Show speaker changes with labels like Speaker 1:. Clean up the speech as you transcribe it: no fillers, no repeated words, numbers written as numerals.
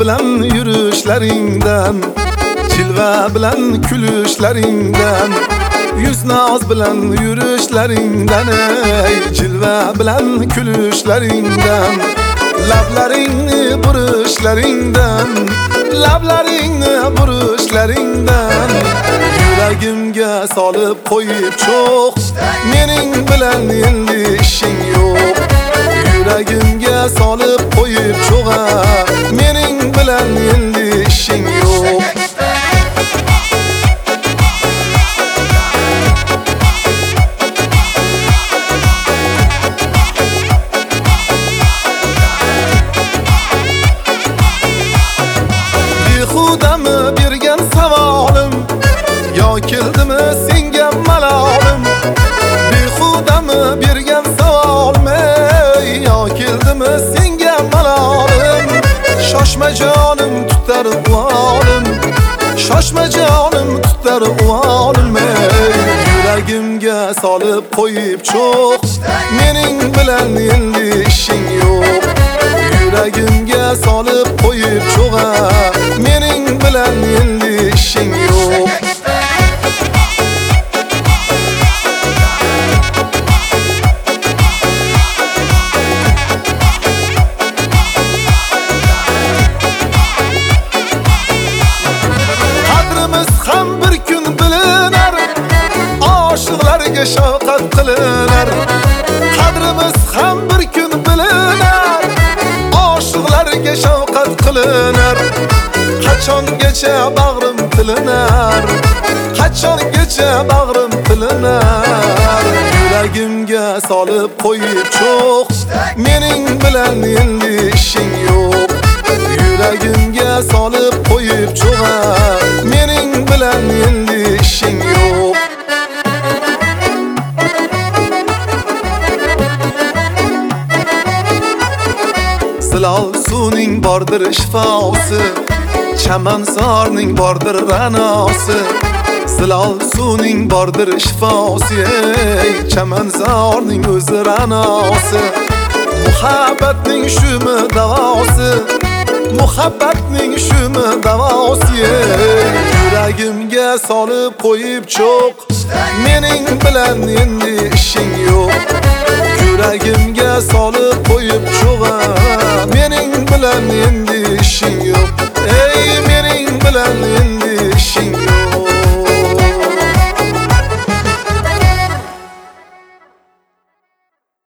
Speaker 1: bilan yurishlaringdan, chilva bilan kulishlaringdan, yuz naz bilan yurishlaringdan, chilva bilan kulishlaringdan, lablaringni burishlaringdan, lablaringni burishlaringdan, yuragimga solib qo'yib cho'q, mening bilan endi ishing yo'q. Yuragimga solib qo'yib cho'g'a, mening bilan endi ishing yo'q. Bexudami bergan savolim, yo keldimi senga malolim? Bexudami bergan savolim, yo keldimi senga malolim? Shoshma jonim tutar uvolim, shoshma jonim tutar uvolim. Yuragimga solib qo'yib cho'q, mening bilan endi ishing yo'q. Yuragimga solib qo'yib cho'g'a, mening bilan endi ishing yo'q. Qadrimiz ham bir kun bilinar, oshiqlarga shafqat qilinar. Qadrimiz ham bir kun bilinar, oshiqlarga shafqat qilinar. Qachongacha bag'rim tilinar, qachongacha bag'rim tilinar. Yuragimga solib qo'yib cho'q, mening bilan endi ishing yo'q. Yuragimga solib qo'yib cho'g'a, mening bilan endi ishing yo'q. Silol suvning bordir shifosi, chamansarning bordir ra'nosi. Silol suvning bordir shifosi, chamansarning o'zi ra'nosi. Muhabbatning shumi davosi, muhabbatning shumi davosi. Yuragimga solib qo'yib cho'q, mening bilan endi ishing yo'q. Yuragimga solib qo'yib cho'g'a, mening bilan endi ishing yo'q. Ey mening bilan endi